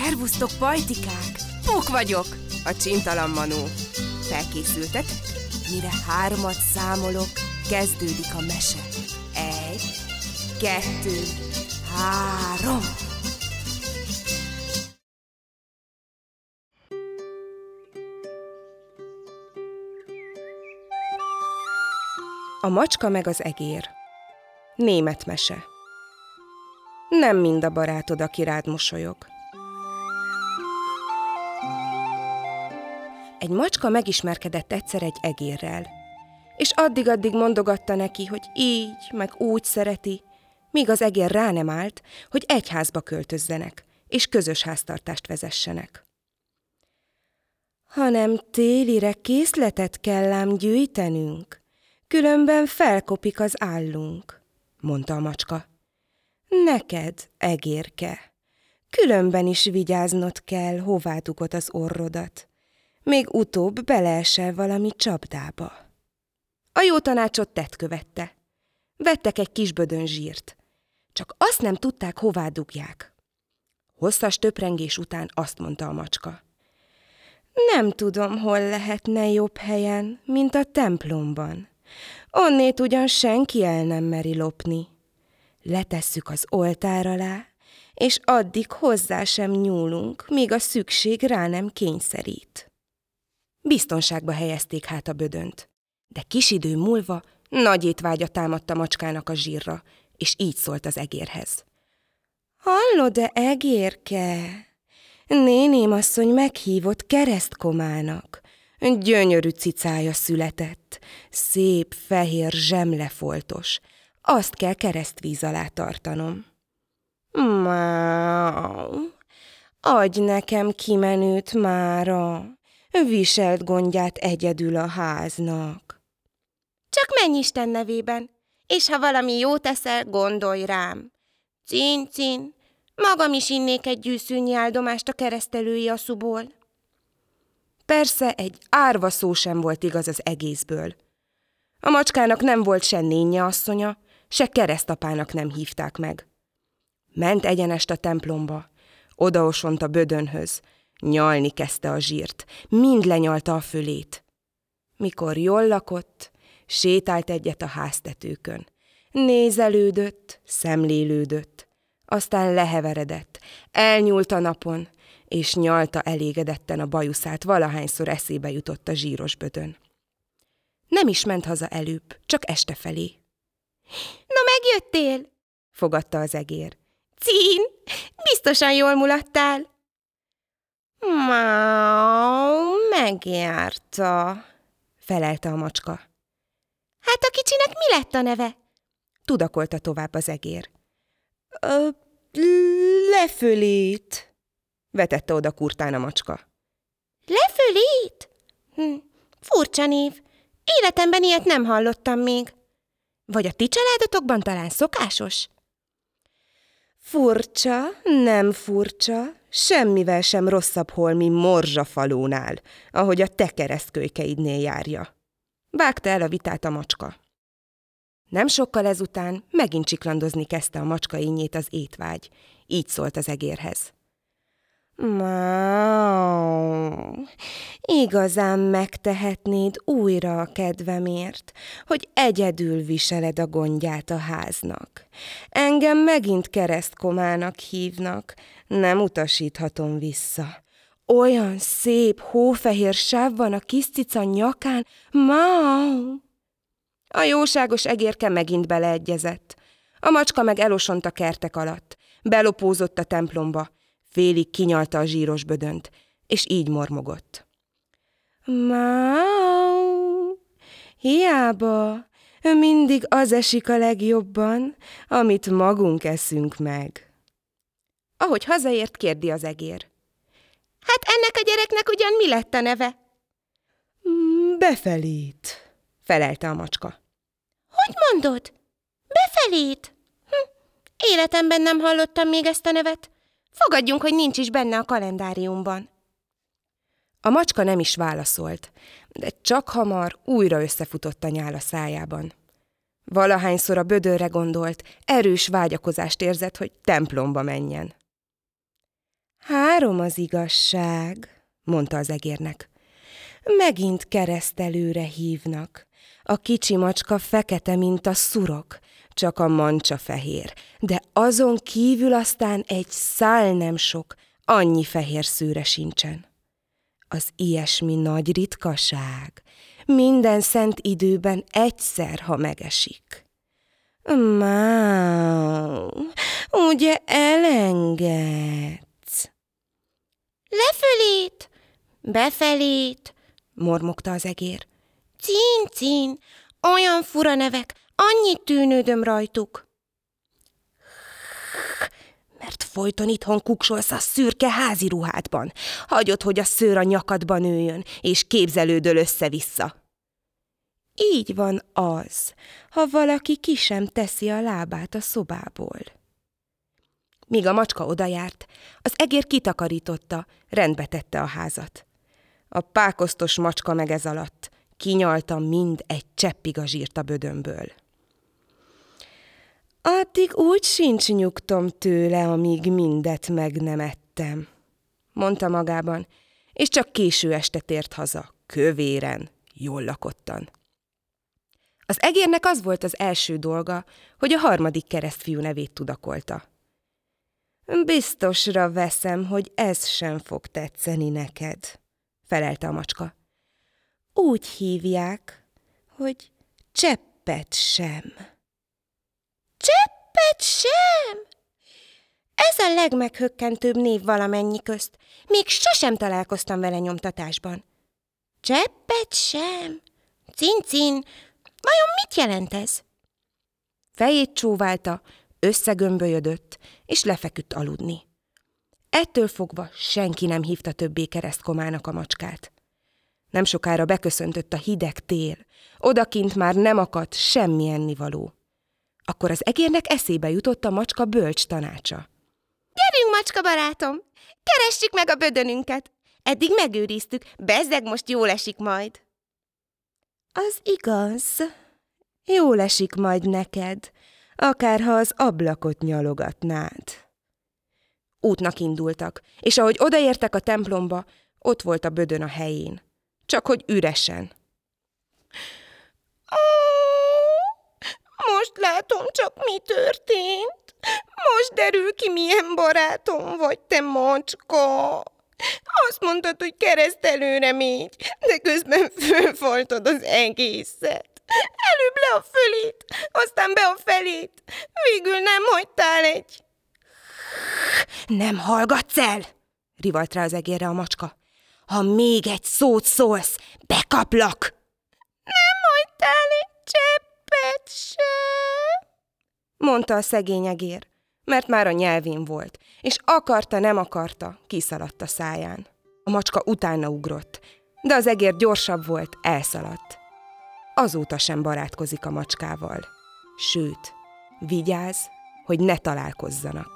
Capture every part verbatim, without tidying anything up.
Szervusztok, pajtikák! Puk vagyok, a csintalan Manó. Felkészültetek? Mire hármat számolok, kezdődik a mese. Egy, kettő, három! A macska meg az egér. Német mese. Nem mind a barátod, aki rád mosolyog. Egy macska megismerkedett egyszer egy egérrel, és addig-addig mondogatta neki, hogy így, meg úgy szereti, míg az egér rá nem állt, hogy egy házba költözzenek, és közös háztartást vezessenek. Hanem télire készletet kell ám gyűjtenünk, különben felkopik az állunk, mondta a macska. Neked, egérke, különben is vigyáznod kell, hová dugod az orrodat. Még utóbb beleesel valami csapdába. A jó tanácsot tett követte. Vettek egy kis bödön zsírt. Csak azt nem tudták, hová dugják. Hosszas töprengés után azt mondta a macska. Nem tudom, hol lehetne jobb helyen, mint a templomban. Onnét ugyan senki el nem meri lopni. Letesszük az oltár alá, és addig hozzá sem nyúlunk, míg a szükség rá nem kényszerít. Biztonságba helyezték hát a bödönt, de kis idő múlva nagy étvágya támadt a macskának a zsírra, és így szólt az egérhez. Hallod-e, egérke? Néném asszony meghívott keresztkomának. Gyönyörű cicája született, szép, fehér, zsemlefoltos. Azt kell keresztvíz alá tartanom. Máu, adj nekem kimenőt mára, viselt gondját egyedül a háznak. Csak menj Isten nevében, és ha valami jót teszel, gondolj rám. Cin-cin, magam is innék egy gyűszűnyi áldomást a keresztelői asszúból. Persze egy árva szó sem volt igaz az egészből. A macskának nem volt se nénje asszonya, se keresztapának nem hívták meg. Ment egyenest a templomba, odaosont a bödönhöz, nyalni kezdte a zsírt, mind lenyalta a fölét. Mikor jól lakott, sétált egyet a háztetőkön. Nézelődött, szemlélődött, aztán leheveredett, elnyúlt a napon, és nyalta elégedetten a bajuszát, valahányszor eszébe jutott a zsíros bödön. Nem is ment haza előbb, csak este felé. Na, megjöttél? Fogadta az egér. Cín, biztosan jól mulattál. Máu, megjárta, felelte a macska. Hát a kicsinek mi lett a neve? Tudakolta tovább az egér. Ö, lefölét, vetette oda kurtán a macska. Lefölét? Hm, furcsa név. Életemben ilyet nem hallottam még. Vagy a ti családotokban talán szokásos? Furcsa, nem furcsa, semmivel sem rosszabb holmi Morzsafalónál, ahogy a te keresztkölykeidnél járja. Vágta el a vitát a macska. Nem sokkal ezután megint csiklandozni kezdte a macska ínjét az étvágy. Így szólt az egérhez. Máu, igazán megtehetnéd újra a kedvemért, hogy egyedül viseled a gondját a háznak. Engem megint keresztkomának hívnak, nem utasíthatom vissza. Olyan szép, hófehér sáv van a kis cica nyakán, máu! A jóságos egérke megint beleegyezett. A macska meg elosont a kertek alatt, belopózott a templomba, félig kinyalta a zsíros bödönt, és így mormogott. Máu, hiába, mindig az esik a legjobban, amit magunk eszünk meg. Ahogy hazaért, kérdi az egér. Hát ennek a gyereknek ugyan mi lett a neve? Befelét, felelte a macska. Hogy mondod? Befelét? Hm, életemben nem hallottam még ezt a nevet. Fogadjunk, hogy nincs is benne a kalendáriumban. A macska nem is válaszolt, de csak hamar újra összefutott a nyál a szájában. Valahányszor a bödörre gondolt, erős vágyakozást érzett, hogy templomba menjen. Három az igazság, mondta az egérnek. Megint keresztelőre hívnak. A kicsi macska fekete, mint a szurok, csak a mancsa fehér, de azon kívül aztán egy szál nem sok, annyi fehér szőre sincsen. Az ilyesmi nagy ritkaság, minden szent időben egyszer, ha megesik. Máu, ugye elengedsz? Lefölét, befelét, mormogta az egér. Cin-cin, olyan fura nevek, annyit tűnődöm rajtuk. Mert folyton itthon kuksolsz a szürke házi ruhádban. Hagyod, hogy a szőr a nyakadban nőjön, és képzelődöl össze-vissza. Így van az, ha valaki ki sem teszi a lábát a szobából. Míg a macska odajárt, az egér kitakarította, rendbe tette a házat. A pákosztos macska meg ez alatt kinyalta mind egy cseppig a zsírt a bödönből. Addig úgy sincs nyugtom tőle, amíg mindet meg nem ettem, mondta magában, és csak késő este tért haza, kövéren, jól lakottan. Az egérnek az volt az első dolga, hogy a harmadik keresztfiú nevét tudakolta. Biztosra veszem, hogy ez sem fog tetszeni neked, felelte a macska. Úgy hívják, hogy Cseppet sem. Cseppet sem? Ez a legmeghökkentőbb név valamennyi közt. Még sosem találkoztam vele nyomtatásban. Cseppet sem? Cin-cin, vajon mit jelent ez? Fejét csóválta, összegömbölyödött, és lefeküdt aludni. Ettől fogva senki nem hívta többé keresztkomának a macskát. Nem sokára beköszöntött a hideg tél, odakint már nem akadt semmi ennivaló. Akkor az egérnek eszébe jutott a macska bölcs tanácsa. Gyerünk, macska barátom, keressük meg a bödönünket. Eddig megőriztük, bezzeg most jól esik majd. Az igaz, jól esik majd neked, akárha az ablakot nyalogatnád. Útnak indultak, és ahogy odaértek a templomba, ott volt a bödön a helyén, csak hogy üresen. Most látom csak, mi történt. Most derül ki, milyen barátom vagy, te macska. Azt mondtad, hogy keresztelőre mégy, de közben fölfoltod az egészet. Előbb le a fölét, aztán be a felét. Végül nem hagytál egy... Nem hallgatsz el, rivalt rá az egérre a macska. Ha még egy szót szólsz, bekaplak. Nem hagytál egy cseppet sem, mondta a szegény egér, mert már a nyelvén volt, és akarta, nem akarta, kiszaladt a száján. A macska utána ugrott, de az egér gyorsabb volt, elszaladt. Azóta sem barátkozik a macskával. Sőt, vigyázz, hogy ne találkozzanak.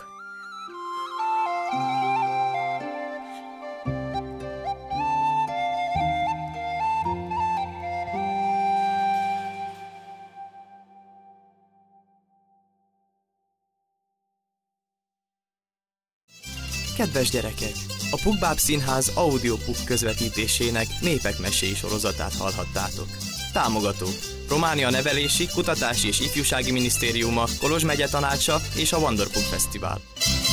Kedves gyerekek! A Pukbáb Színház Audiopuk közvetítésének Népek meséi sorozatát hallhattátok. Támogatók: Románia Nevelési, Kutatási és Ifjúsági Minisztériuma, Kolozs megye tanácsa és a Wanderpuk Fesztivál.